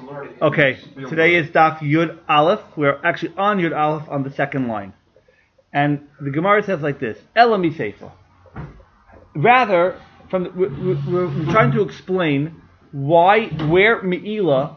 Okay, today is Daf Yud Aleph. We're actually on Yud Aleph on the second line. And the Gemara says like this, Elami Seifa. Rather, we're trying to explain where Me'ila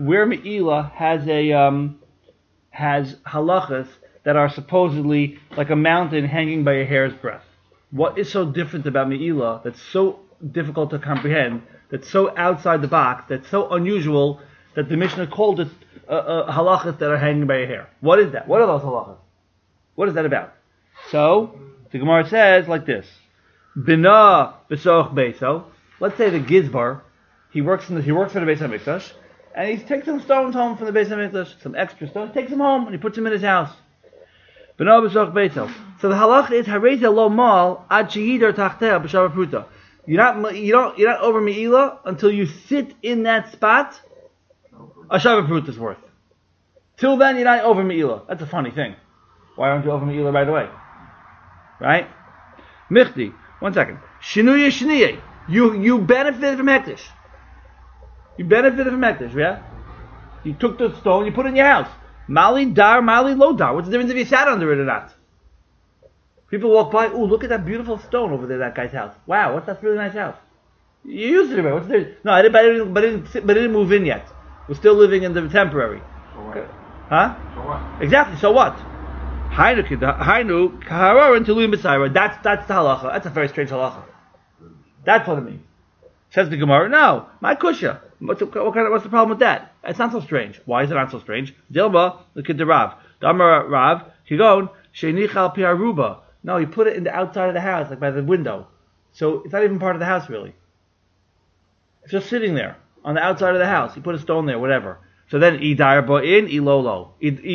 has halachas that are supposedly like a mountain hanging by a hair's breadth. What is so different about Me'ila that's so difficult to comprehend, that's so outside the box, that's so unusual that the Mishnah called it halachas that are hanging by a hair? What is that? What are those halachas? What is that about? So, the Gemara says like this. Bina b'soch beiso. Let's say the Gizbar, he works for the Beis HaMikdash, and he takes some stones home from the Beis HaMikdash, some extra stones, takes them home, and he puts them in his house. Bina b'soch beiso. So the halacha is hareza lo mal ad sheyidar tachteh b'shava pruta. You're not over Me'ila until you sit in that spot a Shava Pruta's worth. Till then, you're not over Me'ila. That's a funny thing. Why aren't you over Me'ila right away? Right? Michti. 1 second. Shinuya Shniye. You benefited from Hektish. You benefited from Hektish, yeah? You took the stone, you put it in your house. Mali dar, mali lo dar. What's the difference if you sat under it or not? People walk by, ooh, look at that beautiful stone over there, that guy's house. Wow, what's that really nice house? You used it already. What's the... No, I didn't move in yet. We're still living in the temporary. So what? Huh? So what? Exactly, so what? Hainu kahararan teluim b'tzayra. That's the halacha. That's a very strange halacha. That's what it means. Says the Gemara, no, my kusha. What's the problem with that? It's not so strange. Why is it not so strange? Dilma, look at the Rav. Damar Rav, Kigon, sheinichal piaruba. No, you put it in the outside of the house, like by the window. So it's not even part of the house, really. It's just sitting there, on the outside of the house. You put a stone there, whatever. So then, idar ba'in, ilolo.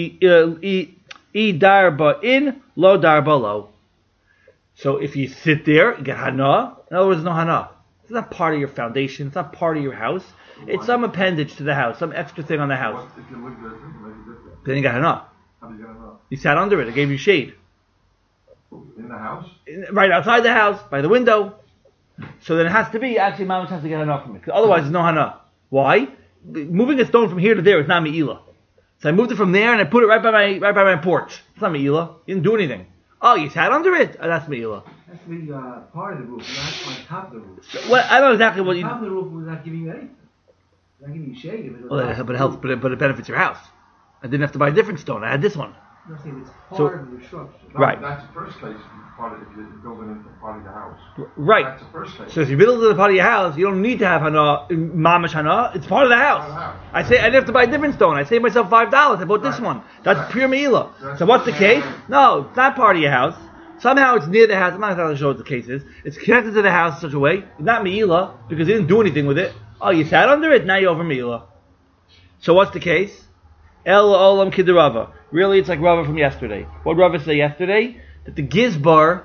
Idar ba'in, lo dar ba'lo. So if you sit there, you get hana. In other words, no hana. It's not part of your foundation. It's not part of your house. It's some appendage to the house, some extra thing on the house. If you look at it, make a difference. Then you got hana. How do you get enough? You sat under it. It gave you shade. In the house? Right outside the house, by the window. So then it has to be, actually, Mamash has to get hana from it. Otherwise, there's no hana. Why? Moving a stone from here to there is not Me'ila. So I moved it from there and I put it right by my porch. It's not Me'ila. You didn't do anything. Oh, you sat under it? Oh, that's Me'ila. Has to be part of the roof, not on top of the roof. So, well, I don't know exactly what you... On top of the roof was not giving you anything. It's not giving you shade. Well, but it helps, but it benefits your house. I didn't have to buy a different stone. I had this one. I'm not saying it's part of the structure. No, Right. That's the first place if you're building into part of the house. Right. That's the first place. So if you build it in part of your house, you don't need to have hana, mamash hana. It's part of the house. I didn't have to buy a different stone. I saved myself $5. I bought this one. That's pure me'ila. So what's the case? No, it's not part of your house. Somehow it's near the house. I'm not going to show what the case is. It's connected to the house in such a way. It's not me'ila because you didn't do anything with it. Oh, you sat under it. Now you're over me'ila. So what's the case? El olam kidarava. Really, it's like Rava from yesterday. What did Rava say yesterday? That the Gizbar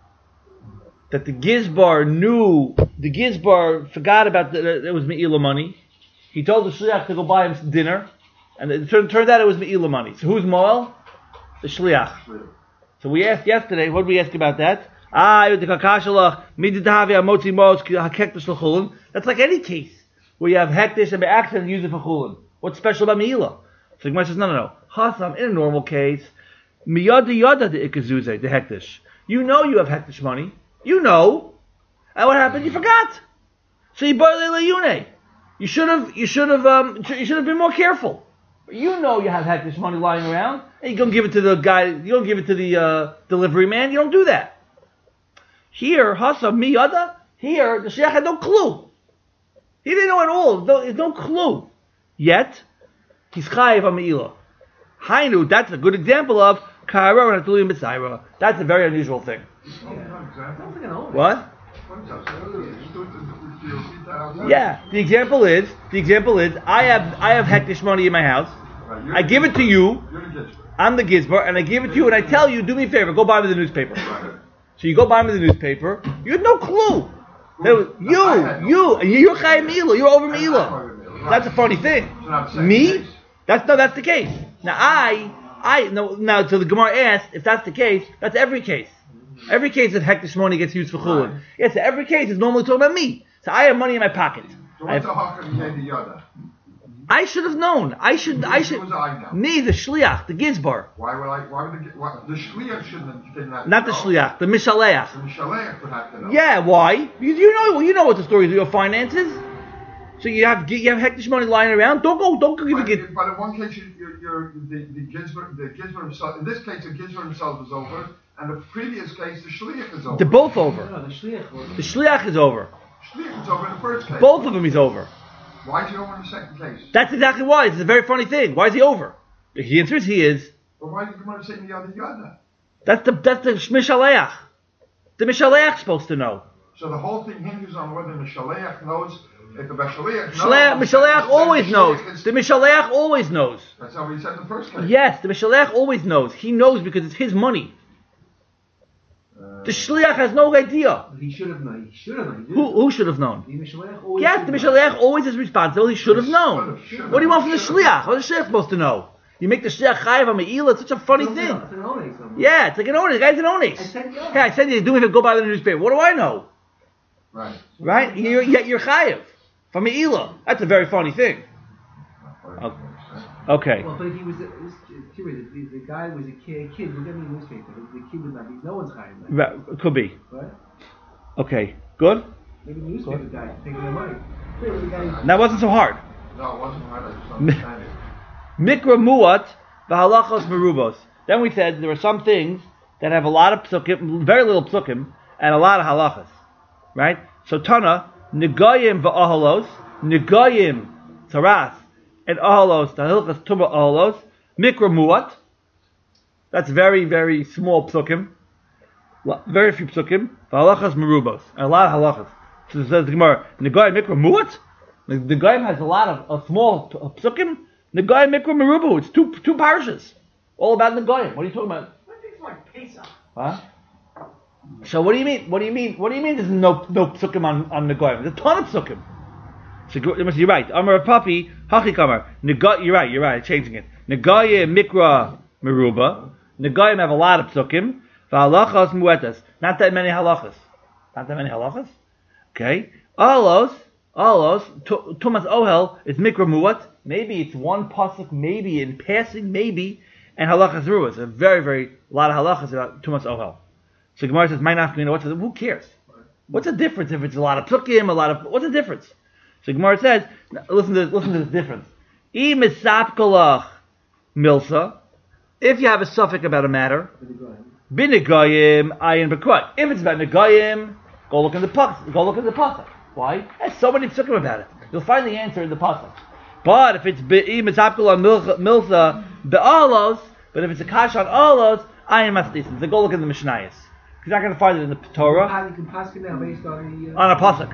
forgot about that it was Me'ila money. He told the Shliach to go buy him dinner, and it turned out it was Me'ila money. So who's Moel? The Shliach. So we asked yesterday, what did we ask about that? That's like any case where you have hektish and by accident use it for chulin. What's special about Me'ila? So the Gemara says, no. Hasam, in a normal case, miyada yada the ikazuze, the hektish. You know you have hektish money. You know. And what happened? You forgot. So you bought layune. You should have been more careful. You know you have hektish money lying around, and you don't give it to the guy. You don't give it to the delivery man. You don't do that. Here, Hasam miyada. Here, the shliach had no clue. He didn't know at all. There's no clue. Yet, he's chayiv on me'ila. Hainu, that's a good example of kara and atulim b'tzayra. That's a very unusual thing. What? Yeah, the example is I have hektish money in my house. I give it to you. I'm the gizbar, and I give it to you, and I tell you, do me a favor, go buy me the newspaper. So you go buy me the newspaper. You had no clue. You're chayiv me'ila. You're over me'ila. That's a funny thing. Me? That's the case. Now, so the Gemara asked, if that's the case, that's every case. Every case that hektish money gets used for chulin. Yes, every case is normally talking about me. So I have money in my pocket. So what's a hakam yada yada? I should have known. I should. Who was I now? Me, the shliach, the gizbar. Why would the shliach shouldn't didn't have to Not the know. shliach, the mishaleach. The shaliach would have to know. Yeah, why? You know what the story is of your finances. So you have hektish money lying around. Don't go give a get. But in one case, the gizbar himself. In this case, the gizbar himself is over, and the previous case, the shliach is over. They're both over. No, the shliach was. The shliach is over. Shliach is over in the first case. Both of them he's over. Why is he over in the second case? That's exactly why. It's a very funny thing. Why is he over? The answer is he is. But why did you come out saying the other yada? That's the mishaleach. The mishaleach's supposed to know. So the whole thing hinges on whether the shaliach knows. If the shaliach knows, Mishaleach always knows. is- The mishaleach always knows. That's how he said in the first case. Yes, the mishaleach always knows. He knows because it's his money. The shliach has no idea. He should have known. He should have known. He Who should have known? The Mishaleach always Yes, the should have known. mishaleach always is responsible. He should have known. What do you want from the shliach? What is the shliach supposed to know? You make the shliach chayiv on me'ila. It's such a funny It's thing. an ones, so- Yeah, it's like an onis. The guy's an onis. I said yeah. Hey, I said you do it. Go buy the newspaper. What do I know? Right. Right? You're chayiv from me'ila. That's a very funny thing. Okay. Well, but if he was curious, if the guy was a kid, look at me in the newspaper. The kid was not. No one's hiring him. Right, could be. Right? Okay. Good. Maybe the newspaper guy taking their money. Maybe the guy. That wasn't so hard. No, it wasn't hard. I just understand it. Mikra muat v'halachos merubos. Then we said there are some things that have a lot of psukim, very little psukim, and a lot of halachas. Right? So Tana, negayim v'ahalos, negayim taras, and ahalos, tahilchas tumah ahalos, mikra muat. That's very, very small psukim. Very few psukim. V'halachas merubos. And a lot of halachas. So it says the Gemara, negayim mikra muat? The Negayim has a lot of small psukim. Negayim mikra merubu. It's two parashas. All about Negayim. What are you talking about? Things like Pesach. Huh? So what do you mean? What do you mean? What do you mean? There's no psukim on Negayim. There's a ton of psukim. So you're right. Amar Papi Hachi Kamar. You're right. I'm changing it. Negayim mikra meruba. Negayim have a lot of psukim. V'halachas muetas. Not that many halachas. Okay. Alos, Tumas Ohel is Mikra Muat. Maybe it's one pasuk, maybe in passing, maybe, and halachas ruas. A very lot of halachas about Tumas Ohel. So Gemara says, "My nafkamina." Who cares? What's the difference if it's a lot of psukim, what's the difference? So Gemara says, listen to this difference. I misapkalach milsa. If you have a suffix about a matter, binegayim ayin b'krut. If it's about negayim, go look in the pasuk. Why? There's so many psukim about it. You'll find the answer in the pasuk. But if it's milsa be'alos, but if it's a kash on alos, ayin maslisim. Then go look in the Mishnayos. You're not going to find it in the Torah. You can pass it now based on the. On a pasuk.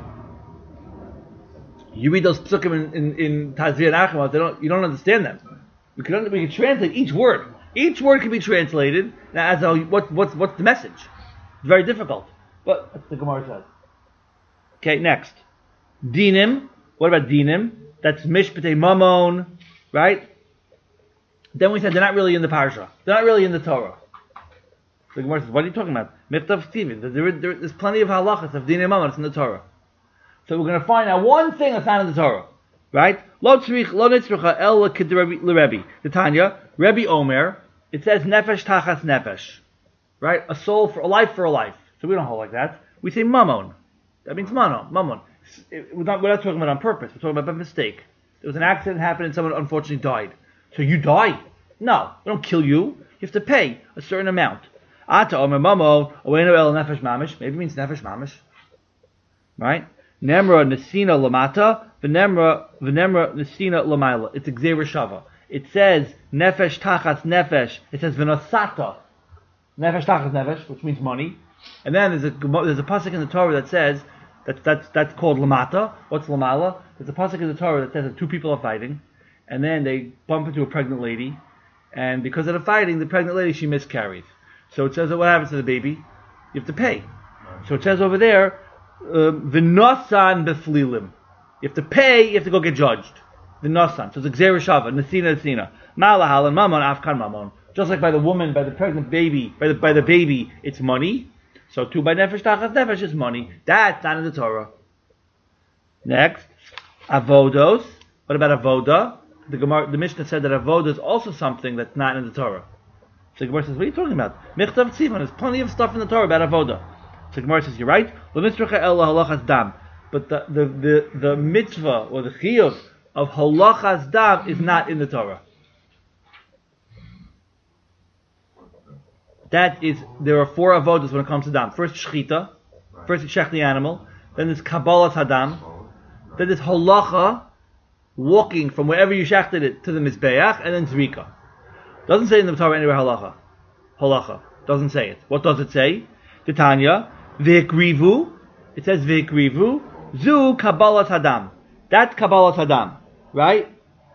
You read those psukim in Tazria and Achimot, you don't understand them. We can translate each word. Each word can be translated as what's the message. It's very difficult, but that's what the Gemara says. Okay, next. Dinim. What about dinim? That's mishpatei mamon, right? Then we said they're not really in the parsha. They're not really in the Torah. The Gemara says, what are you talking about? Michtav Stephen. There's plenty of halachas of dinim mamon. It's in the Torah. So we're going to find out one thing that's not in the Torah, right? Lo nitzricha el l'Rebbe. The Tanya, Rebbe Omer. It says nefesh tachas nefesh, right? A soul for a life for a life. So we don't hold like that. We say mamon. That means mamon. We're not talking about on purpose. We're talking about by mistake. There was an accident happened and someone unfortunately died. So you die? No, we don't kill you. You have to pay a certain amount. Ata omer mamon oeno el nefesh mamish. Maybe it means nefesh mamish, right? Nemra nesina lamata, v'nemra nesina lamaila. It's a gzeira shava. It says nefesh tachas nefesh. It says v'nosata nefesh tachas nefesh, which means money. And then there's a pasuk in the Torah that says that's called lamata. What's lamala? There's a pasuk in the Torah that says that two people are fighting, and then they bump into a pregnant lady, and because of the fighting, the pregnant lady she miscarries. So it says that what happens to the baby? You have to pay. So it says over there, v'nosan beflilim. You have to pay. You have to go get judged. V'nosan. So it's a gzeira shava. Nesina. Malahal and mamon afkan mamon. Just like by the woman, by the pregnant baby, by the baby, it's money. So too by nefesh tachas nefesh is money. That's not in the Torah. Next, avodos. But about avoda, the Mishnah said that avoda is also something that's not in the Torah. So the Gemara says, what are you talking about? Michtav Tzivan, there's plenty of stuff in the Torah about avoda. So the Gemara says, you're right. But the mitzvah or the chiyuv of halachas dam is not in the Torah. There are 4 avodas when it comes to dam. First shechita, first you shech the animal, then there's kabbalas hadam, then there's halacha, walking from wherever you shechted it to the mizbeach, and then zrika. Doesn't say in the Torah anywhere halacha. Halacha. Doesn't say it. What does it say? Titania, v'hikrivu. It says v'hikrivu. Zu kabbalas hadam. That's kabbalas hadam. Right?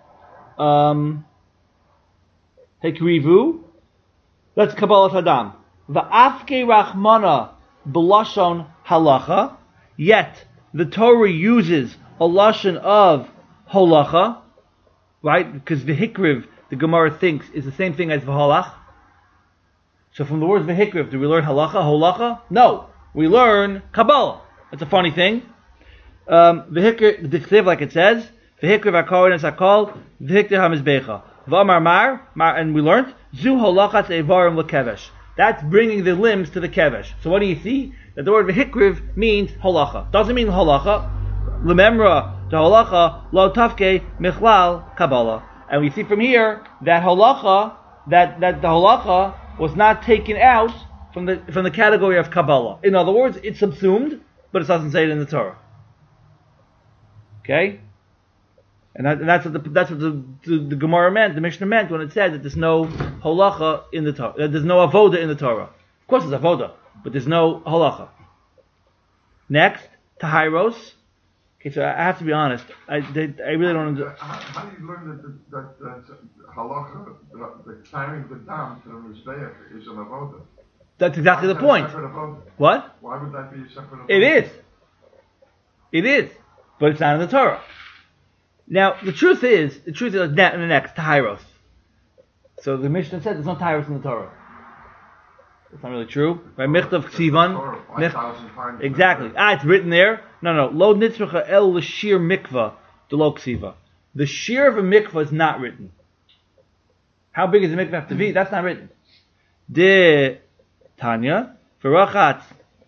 Hikrivu. That's kabbalas hadam. Va'afke rachmana b'lashon halacha. Yet, the Torah uses a lashon of halacha. Right? Because v'hikriv, the Gemara thinks, is the same thing as v'halach. So from the words v'hikriv, do we learn halacha, holacha? No. We learn Kabbalah. That's a funny thing. V'hikriv, like it says, v'hikriv ha'kohen es ha'kol, v'hikriv ha'mizbecha. V'amar mar, and we learned, zu holachas evarim l'kevesh. That's bringing the limbs to the kevesh. So what do you see? That the word v'hikriv means holacha. Doesn't mean holacha. L'memra, the holacha, lo tafke, michlal, Kabbalah. And we see from here that halacha, that the halacha was not taken out from the category of Kabbalah. In other words, it's subsumed, but it doesn't say it in the Torah. Okay, and that's what the Gemara meant, the Mishnah meant when it said that there's no halacha in the Torah, that there's no avoda in the Torah. Of course, there's avoda, but there's no halacha. Next, tahiros. Okay, so I have to be honest. I really don't understand. How do you learn that halacha, the carrying the dam to the mizbeach is an avoda? That's exactly the point. What? Why would that be a separate avoda? It is, but it's not in the Torah. Now, the truth is in the next tahiros. So the Mishnah said there's no tahiros in the Torah. That's not really true. Right? Michtav ksivan. Exactly. It's written there. No. Lo nitzracha el l'shir mikvah lo ksiva. The shir of a mikvah is not written. How big does a mikvah have to be? That's not written. De Tanya v'rachatz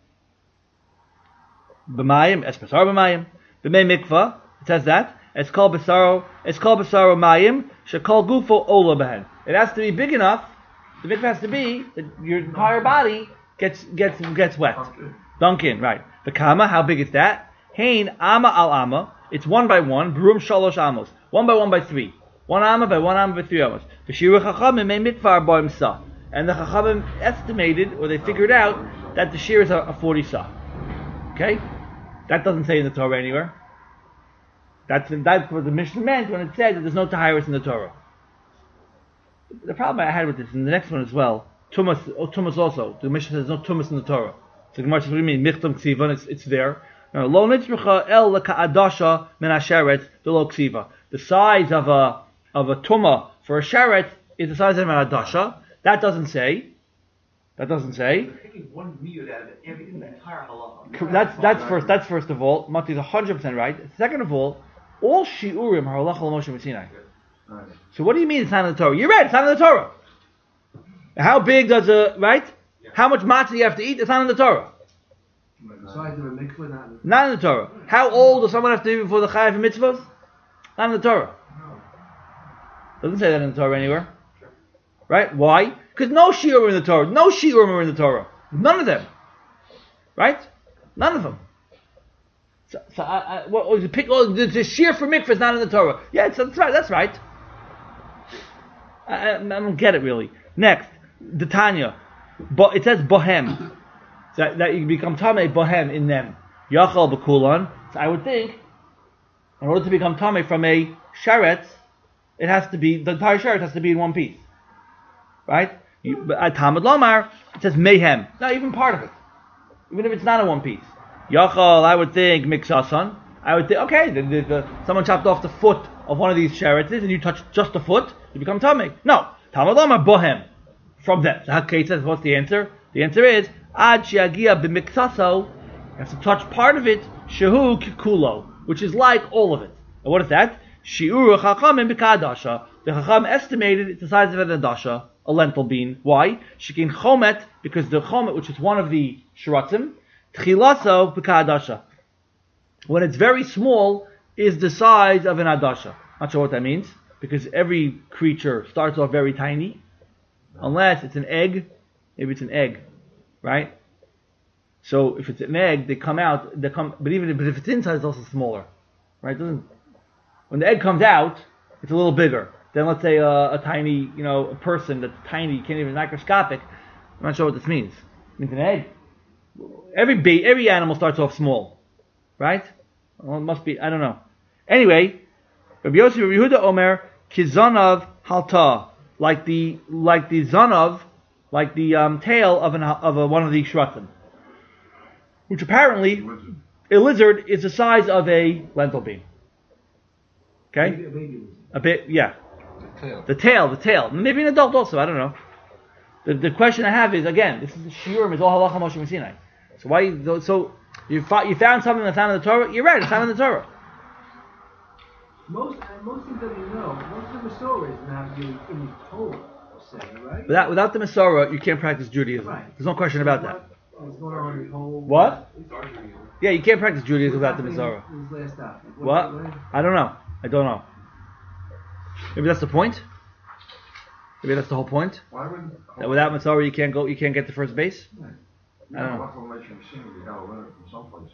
b'mayim espasar b'mayim b'mei mikvah. It says that it's called basaro mayim shekol gufo ola behen. It has to be big enough. The mikvah has to be that your entire body gets wet. Dunk in, right. The kama, how big is that? Hein ama al ama. It's 1 by 1. Brum shalosh amos. 1 by 1 by 3. 1 amma by 1 amma by 3 amos. V'shira chachamim may mikvar boim sa. And the chachamim estimated, or they figured out, that the shir is a 40 sa. Okay? That doesn't say in the Torah anywhere. That's what the Mishnah meant when it said that there's no tahiris in the Torah. The problem I had with this, and the next one as well, tumas also. The Mishnah says there's no tumas in the Torah. So the Gemara says, what do you mean? Michtam ksiva, it's there. No, lo nitzricha el leka'adasha min hasheret de lo ksiva. The size of a tumah for a sheret is the size of an adasha. That doesn't say. Taking 1 miyud out of it, everything, the entire halacha. That's first of all. Mati is 100% right. Second of all shiurim are halacha l'Moshe Sinai. Right. So what do you mean it's not in the Torah? You're right, it's not in the Torah. How big does right? Yeah. How much matzah you have to eat? It's not in the Torah. The size of a mikvah, not in the Torah. How old does someone have to be before the chayav and mitzvahs? Not in the Torah. Doesn't say that in the Torah anywhere. Right? Why? Because no shiurim are in the Torah. No shiurim are in the Torah. None of them. Right? None of them. So the shiur for mikvah is not in the Torah. Yeah, that's right. That's right. I don't get it really. Next, the Tanya. But it says bohem. So that you become tamei bohem in them. Yachal b'kulan. So I would think, in order to become tamei from a sharet, the entire sharet has to be in one piece. Right? At Talmud Lomar, it says mayhem. Not even part of it. Even if it's not in one piece. Yachal, I would think, miksasan. I would think, okay, someone chopped off the foot of one of these sherets and you touch just the foot, you become tamei. No. Talmud Lomar bohem. From them. So Hakei says, what's the answer? The answer is, ad shiagia b'miksaso, you have to touch part of it, shehu kikulo, which is like all of it. And what is that? Shi'uru chachamim b'ka'adasha. The chacham estimated it's the size of an adasha, a lentil bean. Why? Shekin chomet, because the chomet, which is one of the shiratzim, tchilaso b'ka'adasha. When it's very small, is the size of an adasha. Not sure what that means, because every creature starts off very tiny, unless it's an egg. Maybe it's an egg, right? So if it's an egg, but if it's inside, it's also smaller, right? When the egg comes out, it's a little bigger. Then let's say a tiny, a person that's tiny, you can't even microscopic. I'm not sure what this means. It means an egg. Every animal starts off small, right? Well, it must be, I don't know. Anyway, Rabbi Yossi Rabbi Yehuda Omer kizanav halta, like the zanav, like the tail of one of the shratim, which apparently a lizard is the size of a lentil bean. Okay, a bit, yeah. The tail. Maybe an adult also. I don't know. The question I have is, again, this is the shiurim, is all halacha Moshe Sinai. So why? So you found something that's not in the Torah. You're right. It's not in the Torah. Most things that we know, most of the Masorah is not really in the Torah, right? Without the Masorah, you can't practice Judaism. Right. There's no question about that. What? Yeah, you can't practice Judaism without the Masorah. What? I don't know. Maybe that's the point. Maybe that's the whole point. Why would That without Masorah, you can't get to first base. Right. I don't know. What formation you you gotta learn it from someplace.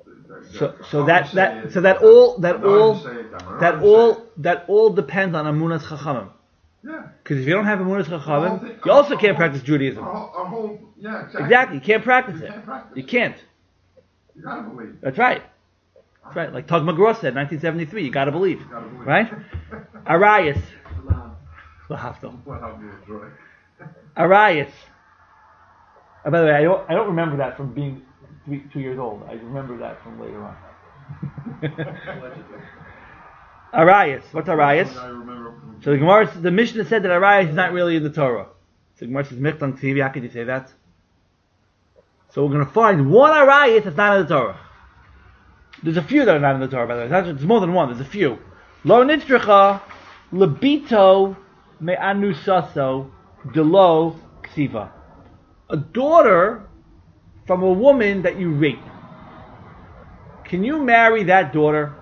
That all depends on Amunas Chachamim. Yeah. Because if you don't have Amunas Chachamim, you also can't practice Judaism. Exactly, you can't practice it. You can't. You gotta believe. That's right. That's right. Like Tug McGraw said, 1973. You gotta believe, right? Arias. Arias. By the way, I don't remember that from being 2 years old. I remember that from later on. Arias. What's Arias? So the Mishnah said that Arias is not really in the Torah. So the Gemara says, Michtan TV, how could you say that? So we're going to find one Arias that's not in the Torah. There's a few that are not in the Torah, by the way. There's more than one. There's a few. Lo nitzricha lebito me'anusaso delo ksiva. A daughter from a woman that you rape. Can you marry that daughter?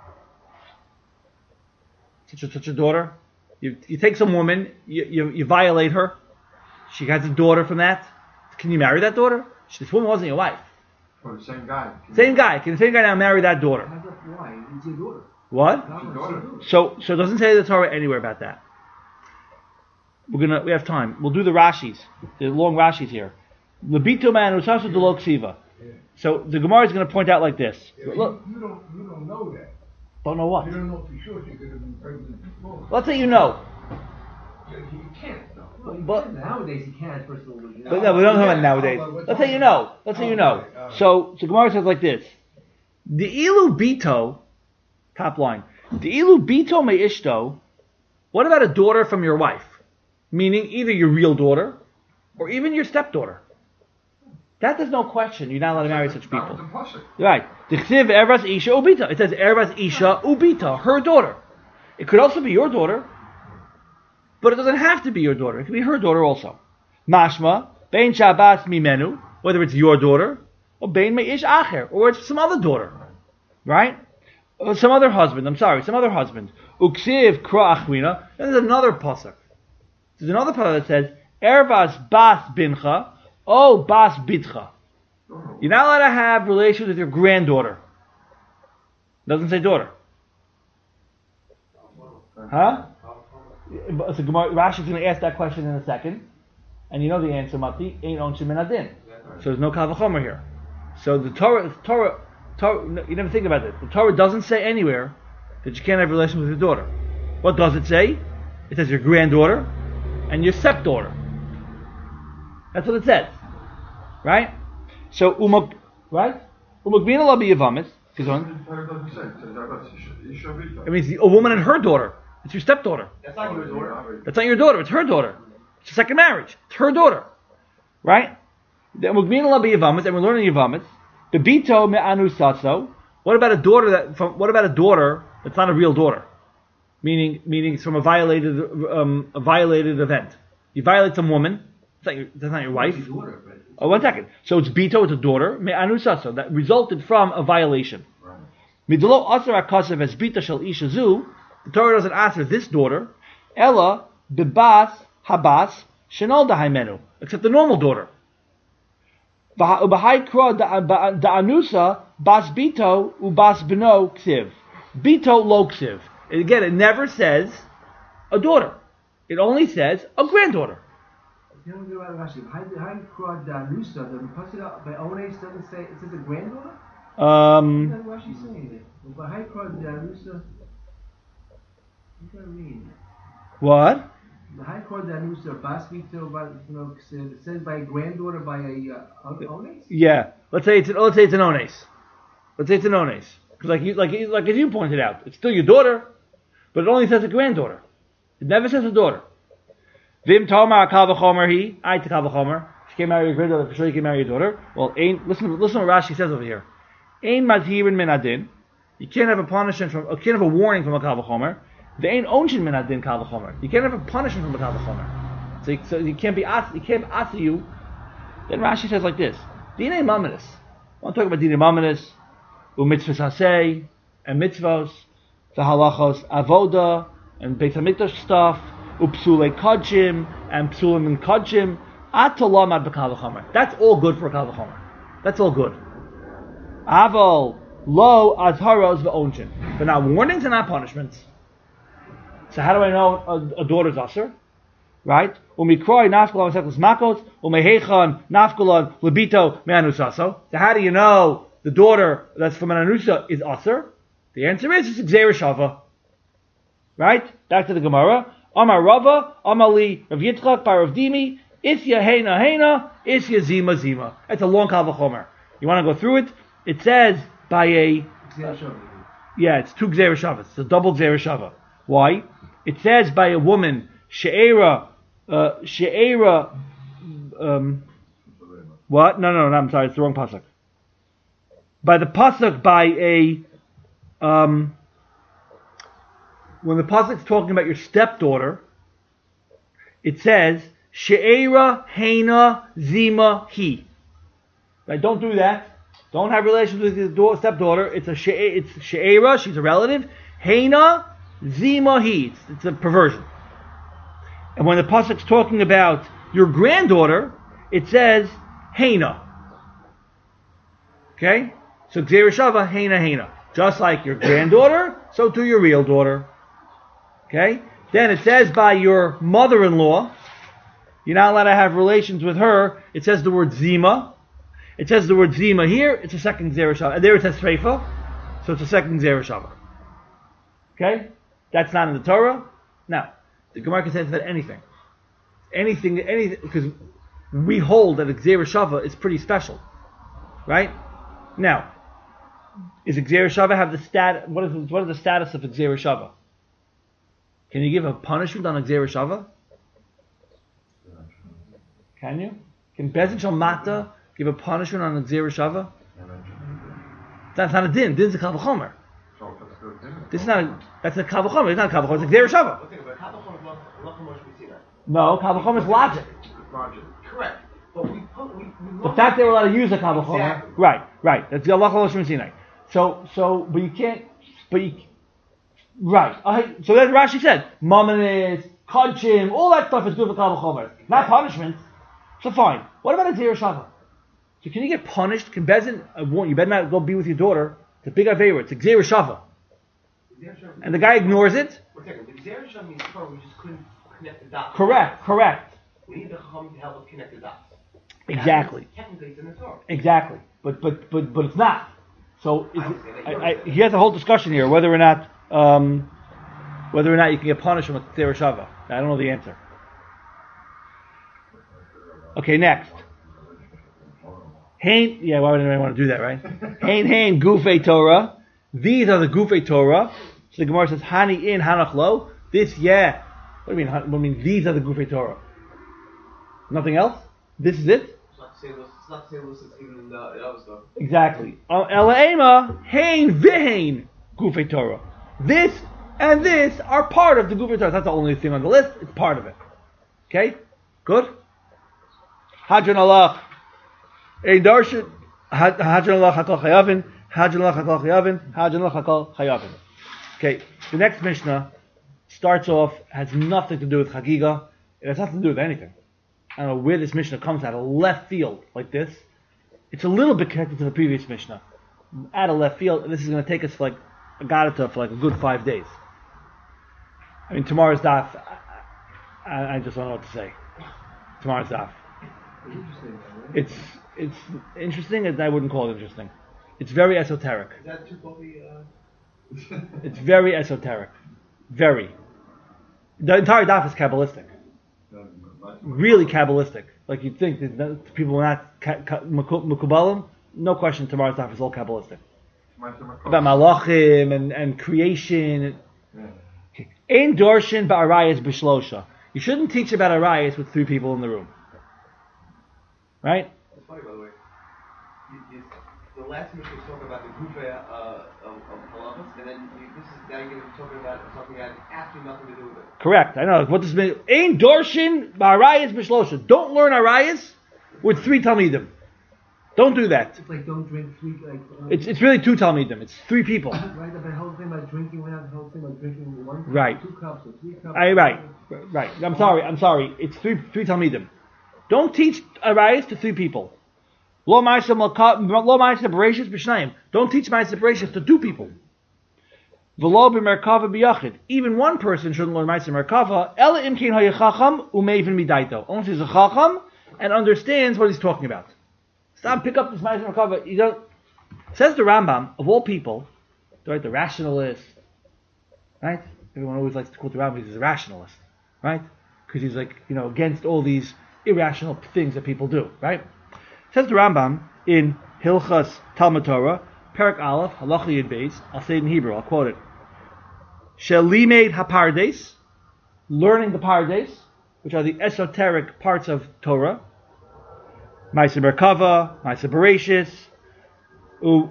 Such a daughter? You take some woman, you violate her. She has a daughter from that. Can you marry that daughter? This woman wasn't your wife. Or the same guy. Same guy. Can the same guy now marry that daughter? Why? It's your daughter. What? So it doesn't say the Torah anywhere about that. We have time. We'll do the Rashis, the long Rashis here. Lebito man usasu delo ksiva. So the Gemara is going to point out like this. Look, you don't know that. don't know what. You don't know for sure she's going to be pregnant before. Let's say you know. You can't know. But Nowadays you can't, first of all. But no, we don't know about nowadays. Let's say you know. So Gemara says like this: the ilu bito, top line. The ilu bito me ishto. What about a daughter from your wife? Meaning either your real daughter or even your stepdaughter. That there's no question. You're not allowed to marry such people. Right. Dichtiv ervas isha ubita. It says ervas isha ubita, her daughter. It could also be your daughter, but it doesn't have to be your daughter. It could be her daughter also. Mashma bein shabas mimenu, whether it's your daughter or bein meish acher, or it's some other daughter, right? Or some other husband. Uksiv kra achwina. Then there's another pasuk. There's another pasuk that says ervas bas bincha. Oh, bas bitcha. You're not allowed to have relations with your granddaughter. Doesn't say daughter. Huh? So Rashi's going to ask that question in a second. And you know the answer, Mati. Ain't on Shemin. So there's no Kal V'chomer here. So the Torah, you never think about this. The Torah doesn't say anywhere that you can't have relations with your daughter. What does it say? It says your granddaughter and your stepdaughter. That's what it says. Right? So, right? Umagvina la biyavamis. It means a woman and her daughter. It's your stepdaughter. That's not your daughter. That's not your daughter. It's her daughter. It's a second marriage. It's her daughter. Right? Then umagvina la biyavamis, and we're learning yavamis. Bebito me'anu satso. What about a daughter that's not a real daughter? meaning it's from a violated event. You violate some woman. That's not your wife. It's water, but Oh, 1 second. So it's bito, it's a daughter. Me'anusaso, that resulted from a violation. Midlo asar akasav as bita shel isha zu. The Torah doesn't answer this daughter. Ella bibas habas shenolda haimenu, except the normal daughter. Ubahai kra da'anusa bas bito ubas beno ksiv. Bito lo ksiv. Again, it never says a daughter. It only says a granddaughter. you know, go around Rashi. How Krod Danusa, the pasuk by Ones doesn't say it says a granddaughter? That's what Rashi's saying it. But how Krod Danusa, you gotta read. What? The high court Danusa, Basbito, it says by a granddaughter by a Ones? Yeah. Let's say it's an ones. Let's say it's an ones. Because like as you pointed out, it's still your daughter, but it only says a granddaughter. It never says a daughter. Vim Tomar Kavachomer he, I to Kavachomer. She can't marry your granddaughter, for sure you can marry your daughter. Well, listen what Rashi says over here. Ain Madhirin min adin. You can't have a punishment you can't have a warning from a Kavachomer. The ain onshin min adin Kavachomer. You can't have a punishment from a Kavachomer. So you can't be asa you. Then Rashi says like this. Dinei Mamadis. I want to talk about Dinei Mamadis, u'mitzvahs hasei, and mitzvos, the halachos avoda, and Beit HaMikdash stuff, upsule kodshim, and psulim and kodshim, atalam ad b'kavachomer. That's all good for a kavachomer. That's all good. Aval lo azharos v'onshin. But not warnings and not punishments. So how do I know a daughter's usher? Right? Umikroi nafkulon v'seklos makos, umehechan nafkulon lebito me'anusaso. So how do you know the daughter that's from an anusa is usher? The answer is it's Gzeira Shava. Right? Back to the Gemara. Amar Rava, Amali Rav Yitzchak by Rav Dimi, Isya Heina Heina, Isya Zima Zima. It's a long Kavachomer. You want to go through it? It says by a... it's 2 Gzeira Shavas. It's a double Gzeira Shava. Why? It says by a woman, She'era, what? No, I'm sorry, it's the wrong pasuk. By the pasuk by a... when the pasuk's talking about your stepdaughter, it says She'era Heina Zima He. Right? Don't do that. Don't have relations with your stepdaughter. It's She'era. She's a relative. Heina Zima He. It's a perversion. And when the pasuk's talking about your granddaughter, it says Heina. Okay? So Gzeira Shava Heina Heina. Just like your granddaughter, so to your real daughter. Okay? Then it says by your mother-in-law, you're not allowed to have relations with her. It says the word Zima. It says the word Zima here, it's a second Gzeira Shava. And there it says Treifa, so it's a second Gzeira Shava. Okay? That's not in the Torah. Now, the Gemara can say that anything. Anything, because we hold that a Gzeira Shava is pretty special. Right? Now, is a Gzeira Shava have the what is the status of a Gzeira Shava? Can you give a punishment on a Gzeira Shava? Can you? Can Bezin Shalmata give a punishment on a Gzeira Shava? That's not a din. Din's a Kavachomer. This is not that's a Kavachomer. It's not a Kavachomer. It's a Gzeira Shava. No, Kavachomer is logic. Correct. But we the fact they were allowed to use a Kavachomer. Exactly. Right. That's the Allah Shem Sinai. So, but you can't, right. So that's what Rashi said. Mamanis, Kodshim, all that stuff is good for Kavachomer. Not punishments. So fine. What about a Gzeira Shava? So can you get punished? Can Bezin warn you better not go be with your daughter? It's a big Aveira. It's a Gzeira Shava. And the guy ignores it? One second. The Gzeira Shava means Torah. We just couldn't connect the dots. Correct. We need the Chacham to help us connect the dots. Exactly. Technically, it's in the Torah. Exactly. But it's not. So he has a whole discussion here whether or not you can get punished from a Gzeira Shava. I don't know the answer. Okay, next. Hain, why would anybody want to do that, right? Hain Gufei Torah. These are the Gufei Torah. So the Gemara says Hani in Hanach lo. This What do you mean? These are the Gufei Torah. Nothing else? This is it? It's not saying this is even in the other stuff. Exactly. Elaima, Hain Vihain Gufei Torah. This and this are part of the Gufay Torah. That's not the only thing on the list. It's part of it. Okay? Good? Hadran Allah. Ein darshan. Hadran Allah hakol chayavin. Hadran Allah hakol chayavin. Hadran Allah hakol chayavin. Okay. The next Mishnah starts off, has nothing to do with Chagiga. It has nothing to do with anything. I don't know where this Mishnah comes out of left field like this. It's a little bit connected to the previous Mishnah. Out of left field, and this is going to take us for a good 5 days. I mean, tomorrow's daf, I just don't know what to say. Tomorrow's daf. It's interesting, and I wouldn't call it interesting. It's very esoteric. Is that too bulky? It's very esoteric. Very. The entire daf is Kabbalistic. Really Kabbalistic. Like you'd think that people were not Mukubalim. No question, tomorrow's daf is all Kabbalistic. About Malachim and creation. Ein Dorshin ba'arayas b'shlosha. You shouldn't teach about arayas with 3 people in the room. Right? It's funny, by the way. The last Mishnah was talking about the Gufay of halachas, and then this is now you're talking about something that has absolutely nothing to do with it. Correct. I know. What does it mean? Ein Dorshin ba'arayas b'shlosha. Don't learn arayas with 3 talmidim. Don't do that. It's like don't drink 3. It's really 2 talmidim. It's 3 people. Right. The whole thing about drinking. We're not the whole thing about drinking 1 cup, Right. 2 cups, or 3 cups. Right. I'm sorry. It's 3 talmidim. Don't teach arayas to 3 people. Lo ma'aseh bereshis b'shnayim. Don't teach ma'aseh bereshis to 2 people. V'lo b'merkava b'yachid. Even 1 person shouldn't learn ma'aseh merkava. Ela im kein hayachacham u'meivin midaito. Only if he's a chacham and understands what he's talking about. Stop, pick up this ma'aseh merkava. Says the Rambam, of all people, right, the rationalist, right? Everyone always likes to quote the Rambam. He's a rationalist, right? Because he's against all these irrational things that people do, right? Says the Rambam in Hilchas Talmud Torah, Perak Aleph, Halacha Yud Beis. I'll say it in Hebrew. I'll quote it. Shelimed hapardes, learning the pardes, which are the esoteric parts of Torah. Ma'aseh Merkava, Ma'aseh Bereshis. Hu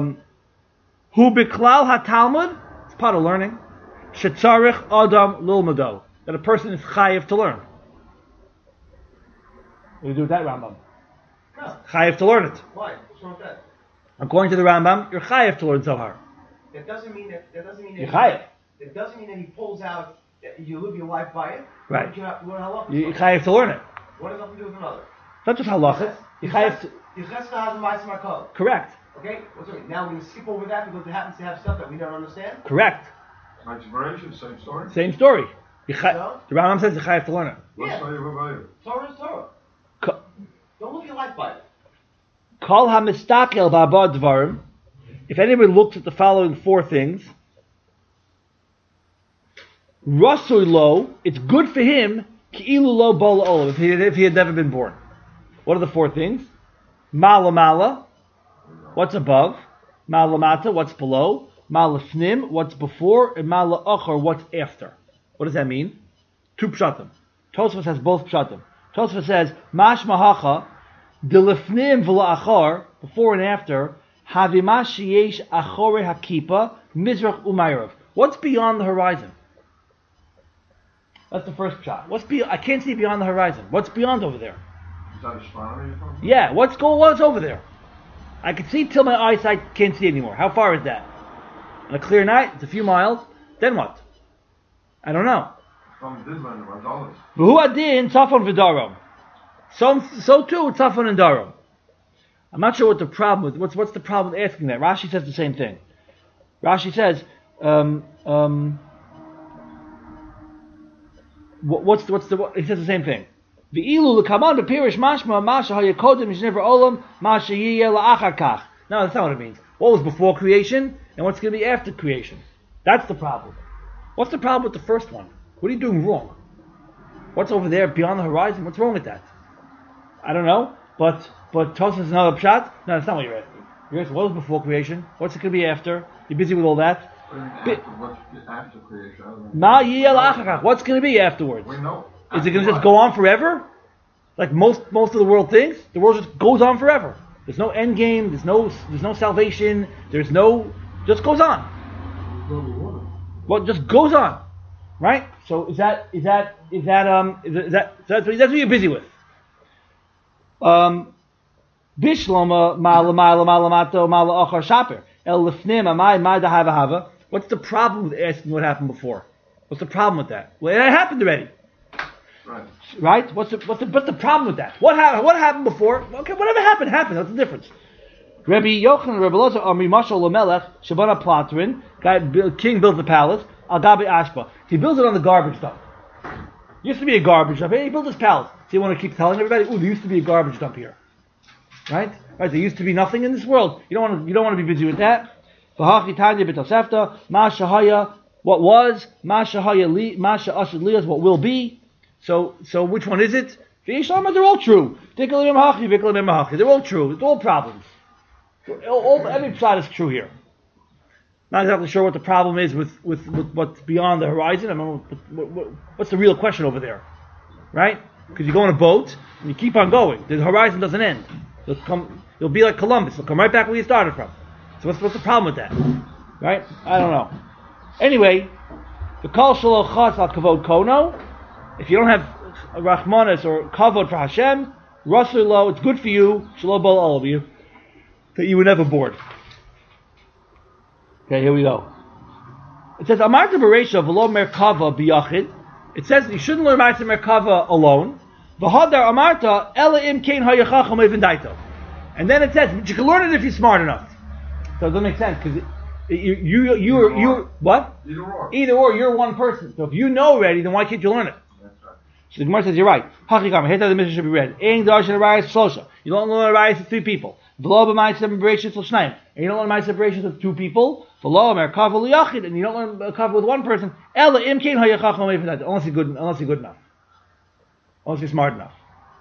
biklal haTalmud. It's part of learning. Shetzarich Adam lilmado, that a person is chayiv to learn. What do you do with that, Rambam? No. Chayiv to learn it. Why? What's wrong with that? According to the Rambam, you're chayiv to learn Zohar. That doesn't mean that. You're chayiv. That doesn't mean that he pulls out. That you live your life by it. Right. You have to learn halachas. You're chayiv to learn it. What does nothing to do with another? It's not just halachas. You're chayiv to... Yecheskel has a ma'aseh merkava. Correct. Okay. What's it? Now we're going to skip over that because it happens to have stuff that we don't understand. Correct. Ma'aseh Bereshis, same story. Same story. The So? Rambam says you're chayiv to learn it. What's Torah is Torah. Don't live your life by it. Kol hamistakel ba'abad dvarim. If anybody looks at the following 4 things, Rasui lo, it's good for him, ki'ilu lo bol olam, if he had never been born. What are the 4 things? Mala mala, what's above? Mala mata, what's below? Mala fnim, what's before? And mala achar, what's after? What does that mean? 2 pshatim. Tosfos has both pshatim. Tosfos says, mash mahacha, delefnim v'la achar, before and after, havima sheyesh achore hakipa, mizrach umayrav. What's beyond the horizon? That's the first shot. I can't see beyond the horizon. What's beyond over there? Is that astronomy you're talking about? Yeah, what's over there? I can see till my eyesight can't see anymore. How far is that? On a clear night, it's a few miles. Then what? I don't know. From Disneyland about dollars. V'hu adin tzafon v'darom. So too with tzafon and darom. I'm not sure what the problem is. What's the problem with asking that? Rashi says the same thing. Rashi says, he says the same thing. V'ilu l'kaman b'pirish mashma masha hayakodim mishnever olam masha yiyeh la'achar kach. No, that's not what it means. What was before creation and what's going to be after creation? That's the problem. What's the problem with the first one? What are you doing wrong? What's over there beyond the horizon? What's wrong with that? I don't know. But Tosfos is another pshat. No, that's not what you're asking. You're asking what was before creation? What's it going to be after? You're busy with all that. After creation? Ma yiyeh la'achar kach. What's going to be afterwards? We know. Is it going to just go on forever? Like most of the world thinks? The world just goes on forever. There's no end game. There's no salvation. Just goes on. What just goes on, right? So that's what you're busy with. Bishlama mala mato mala achar shaper el lifnim amai ma da hava. What's the problem with asking what happened before? What's the problem with that? Well, it happened already. Right? What's the problem with that? What happened before? Okay, whatever happened. What's the difference? Rabbi Yochanan, Rabbi Loza, Amri Mashal Lamelech, Shabana Platrin, king built the palace, Al Gabi Ashba. He builds it on the garbage dump. Used to be a garbage dump. Hey, he built his palace. So you want to keep telling everybody, there used to be a garbage dump here. Right? There used to be nothing in this world. You don't want to be busy with that. V'hachi Tanya b'Tosefta, Ma Shahaya, what was, Ma Shahaya li, Ma Sha'ashad liyas, what will be. So which one is it? They're all true. They're all true. It's all problems. Every plot is true here. Not exactly sure what the problem is with what's beyond the horizon. I mean, what's the real question over there, right? Because you go on a boat and you keep on going. The horizon doesn't end. You'll be like Columbus. You'll come right back where you started from. So what's the problem with that, right? I don't know. Anyway, the kol shelo chas al kavod kono. If you don't have rachmanis or kavod for Hashem, rasul lo, it's good for you. Shelo bol all of you. That you were never bored. Okay, here we go. It says, Amarta Bereisha v'lo merkava biyachid. It says you shouldn't learn Ma'aser Merkava alone. V'hadar Amarta ela im kein hayachacham even daito. And then it says, but you can learn it if you're smart enough. So it doesn't make sense, because you what? Either or, you're one person. So if you know already, then why can't you learn it? That's right. So the Gemara says, you're right. Hachikam, here's how the mission should be read. Ein darshan arayis shlosha. You don't learn arayis with 3 people. V'lo b'ma'aser separations l'shnayim. And you don't learn ma'aser separations with 2 people. V'lo merkava liyachid. And you don't learn merkava with 1 person. Ela im kein hayachacham even daito. Unless you're good enough. Unless you're smart enough.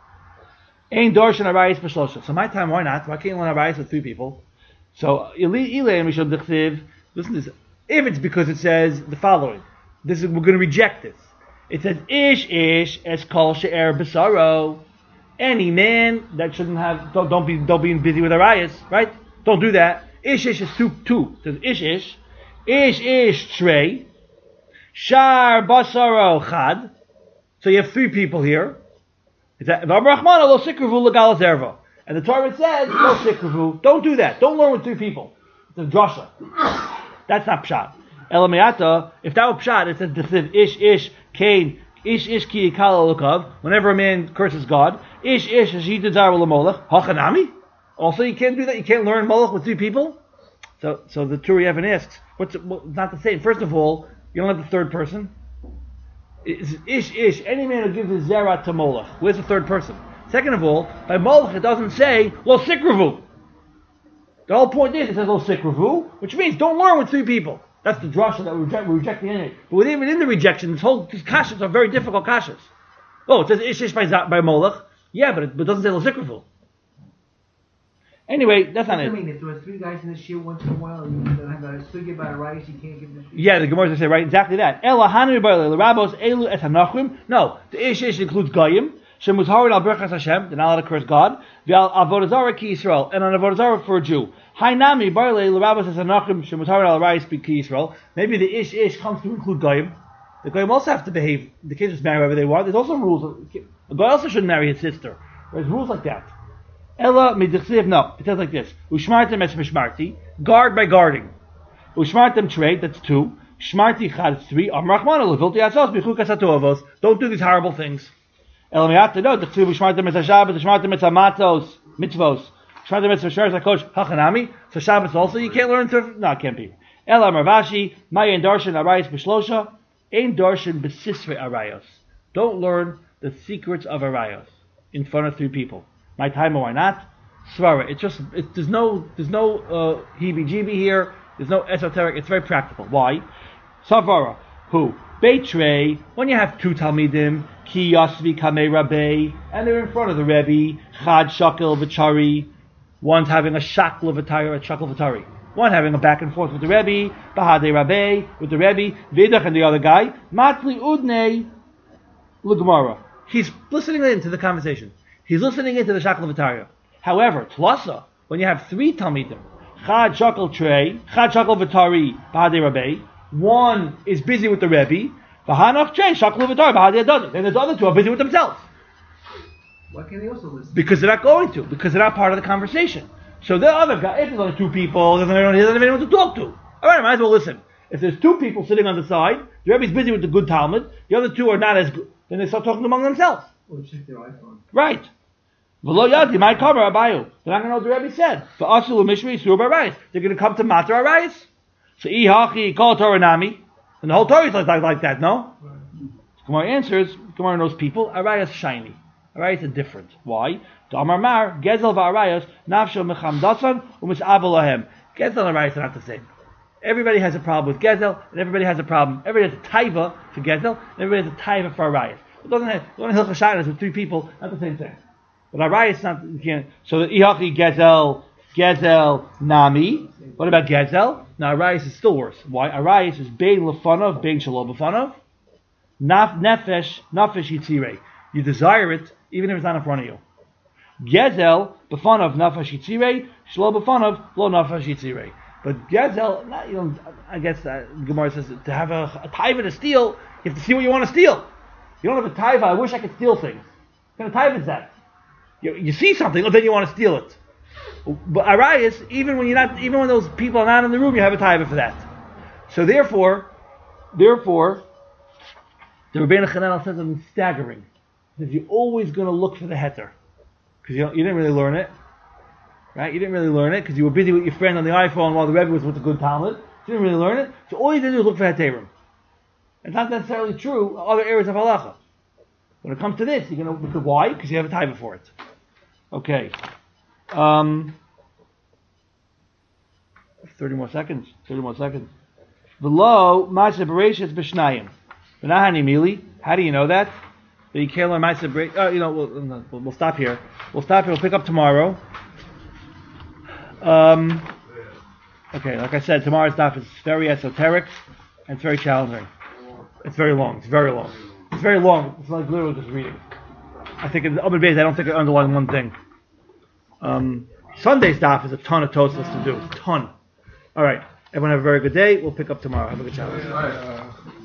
Ein darshan arayis b'shlosha. So my time, why not? Why can't you learn arayis with 3 people? So, listen to this. If it's because it says the following, we're going to reject this. It says, Ish es kol she'er b'saro. Any man that shouldn't have, don't be busy with arayas, right? Don't do that. Ish is 2. It says ish trey. Shar basaro chad. So you have 3 people here. It's V'abrachmana lo sikruvu legal zerva. And the Torah says, no sikruvu. Don't do that. Don't learn with 3 people. It's a drasha. That's not pshat. Elamayata, if that were pshat, it says, ish, kain, ish ki yikala lukav. Whenever a man curses God, ish, ashidazar l'molech, hachanami. Also, you can't do that. You can't learn molech with 3 people. So the Turi Evan asks, it's not the same. First of all, you don't have the 3rd person. It's ish, any man who gives his zera to molech. Where's the 3rd person? Second of all, by molech it doesn't say lo sikravu. The whole point is it says lo sikravu, which means don't learn with 3 people. That's the drasha that we reject the enemy. But even in the rejection, these kashas are very difficult kashas. Oh, it says ish by molech. Yeah, but it doesn't say lo sikravu. Anyway, that's not it. I mean, if there were 3 guys in the shir once in a while, and you have a sugi by a rice, you can't give them. Yeah, the Gemara say right exactly that. Ela hanami bar le rabos elu et hanachrim. No, the ish includes goyim. Shemus harid al berachas Hashem, they're not allowed to curse God. V'al avodah zarah ki Yisrael, and on avodah zarah for a Jew. Hainami bar le rabos et hanachrim shemus harid al rayis ki Yisrael. Maybe the ish comes to include goyim. The goyim also have to behave. The kids just marry whoever they want. There's also rules. A guy also shouldn't marry his sister. There's rules like that. Ella midichsiv, no. It says like this: Ushmartem es mishmarti, guard by guarding. Ushmartem trade, that's 2. Shmarti chad 3. Amrachmana levilti atzos bichukas hatoavos. Don't do these horrible things. Ella miata, no. Dichsiv ushmartem es hashabbos, ushmartem es hamatos mitzvos, ushmartem es hashabbos hakosh hachanami. So Shabbos also you can't learn to. No, it can't be. Ella marvashi mayin darshan arayos b'shlosha, ein darshan b'sisrei arayos. Don't learn the secrets of arayos in front of 3 people. My time, or why not? Svara. There's no heebie-jeebie here. There's no esoteric. It's very practical. Why? Savara. Who? Beitrei. When you have 2 talmidim, ki yasvi kamei rabbi, and they're in front of the Rebbe, chad shakel v'chari. One's having a shakel v'tari. One having a back and forth with the Rebbe, bahadei rabbi with the Rebbe, vidach and the other guy, matli udnei l'gemara. He's listening into the conversation. He's listening into the Shakel V'Tarya. However, Tlasa, when you have 3 Talmidim, Chad Shakel Trey, Chad Shakel V'Tari, B'Hadei Rabbi, one is busy with the Rebbe, and the other two are busy with themselves. Why can't they also listen? Because they're not going to, because they're not part of the conversation. So the other guy, if there's only two people, then he doesn't have anyone to talk to. Alright, I might as well listen. If there's two people sitting on the side, the Rebbe's busy with the good Talmud, the other two are not as good, then they start talking among themselves. Or check their iPhone. Right. V'lo yadi, my cover abayu. They're not going to know what the Rebbe said. V'asulu mishri sur barayis. They're going to come to matar arayis. So ihachi kol Torah nami. And the whole Torah is like that, no? Gemara answers, Gemara knows people, arayas shiny. Arayas are different. Why? Damar mar, gezel v'arayas, nafsho mechamdasan, u'mis'avel lahem. Gezel and arayas are not the same. Everybody has a problem with gezel, and everybody has a problem. Everybody has a taiva for gezel, and everybody has a taiva for arayas. It doesn't have, one hilchah shaynas with three people, not the same thing. But arayas not, you can't, so the ihachi gezel nami. What about gezel? Now arayas is still worse. Why? Arayas is bein lefanav, bein shalom b'fanav. Nefesh yitzirei. You desire it, even if it's not in front of you. Gezel, b'fanav, nefesh yitzirei. Shalom b'fanav, lo nefesh yitzirei. But gezel, I guess Gemara says to have a taiva to steal, you have to see what you want to steal. You don't have a taiva, I wish I could steal things. What kind of taiva is that? You see something, then you want to steal it. But arayas, even when those people are not in the room, you have a taiva for that. So therefore, the Rebbeinu Chananel says something staggering. He says you're always going to look for the heter, because you didn't really learn it, right? You didn't really learn it because you were busy with your friend on the iPhone while the Rebbe was with the good Talmud. You didn't really learn it, so all you did is look for heterim. It's not necessarily true other areas of halacha. When it comes to this, you're going to look at why, because you have a taiva for it. Okay. 30 more seconds. Below, Ma'aseh Bereshis b'shnayim. V'nahani mili. How do you know that? That you can't learn Ma'aseh Bereshis. We'll stop here. We'll pick up tomorrow. Okay, like I said, tomorrow's daf is very esoteric and it's very challenging. It's very long. It's very long. It's like literally just reading. I think in the Amud Beis, I don't think I underline one thing. Sunday's daf is a ton of tosas to do. Ton. All right. Everyone have a very good day. We'll pick up tomorrow. Have a good challenge.